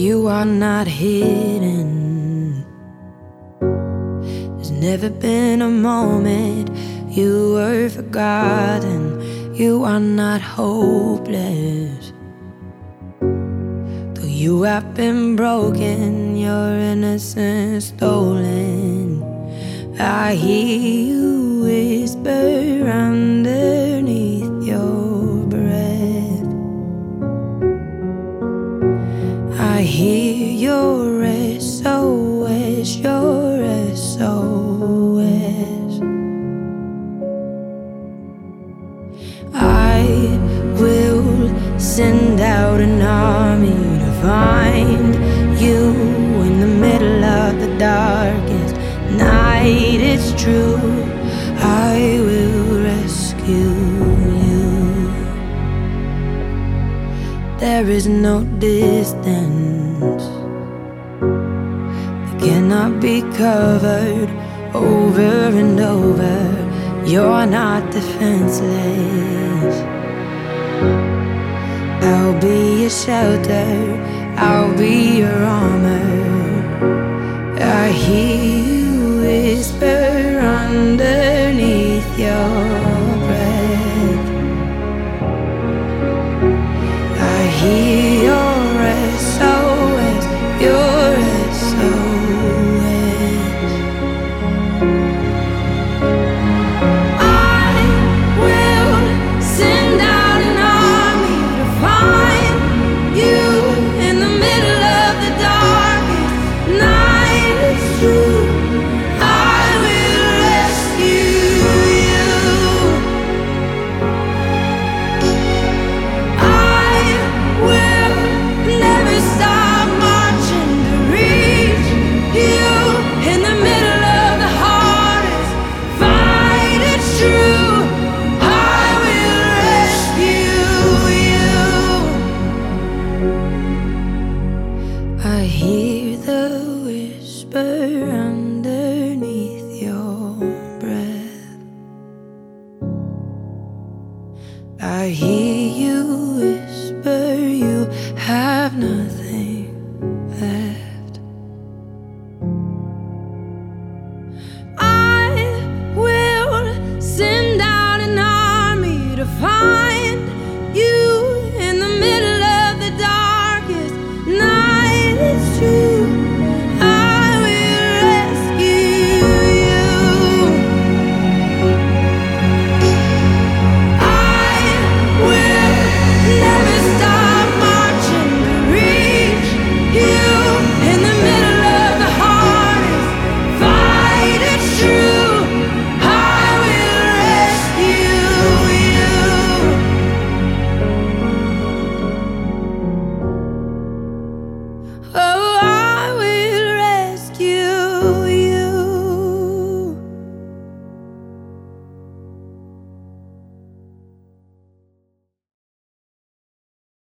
You are not hidden. There's never been a moment you were forgotten. You are not hopeless. Though you have been broken, your innocence stolen, I hear you whisper underneath your breath. I hear your SOS, your SOS. I will send out an army to find you in the middle of the darkest night. It's true, I will rescue you. There is no distance that cannot be covered over and over. You're not defenseless. I'll be your shelter, I'll be your armor. I hear you whisper underneath your breath. I hear your SOS, your SOS. I will send out an army to find you in the middle of the darkest night. It's true, I will rescue you. I will never stop marching to reach you in the middle of the hardest fight. It's true, I will rescue you. I hear the whisper underneath your breath. I hear you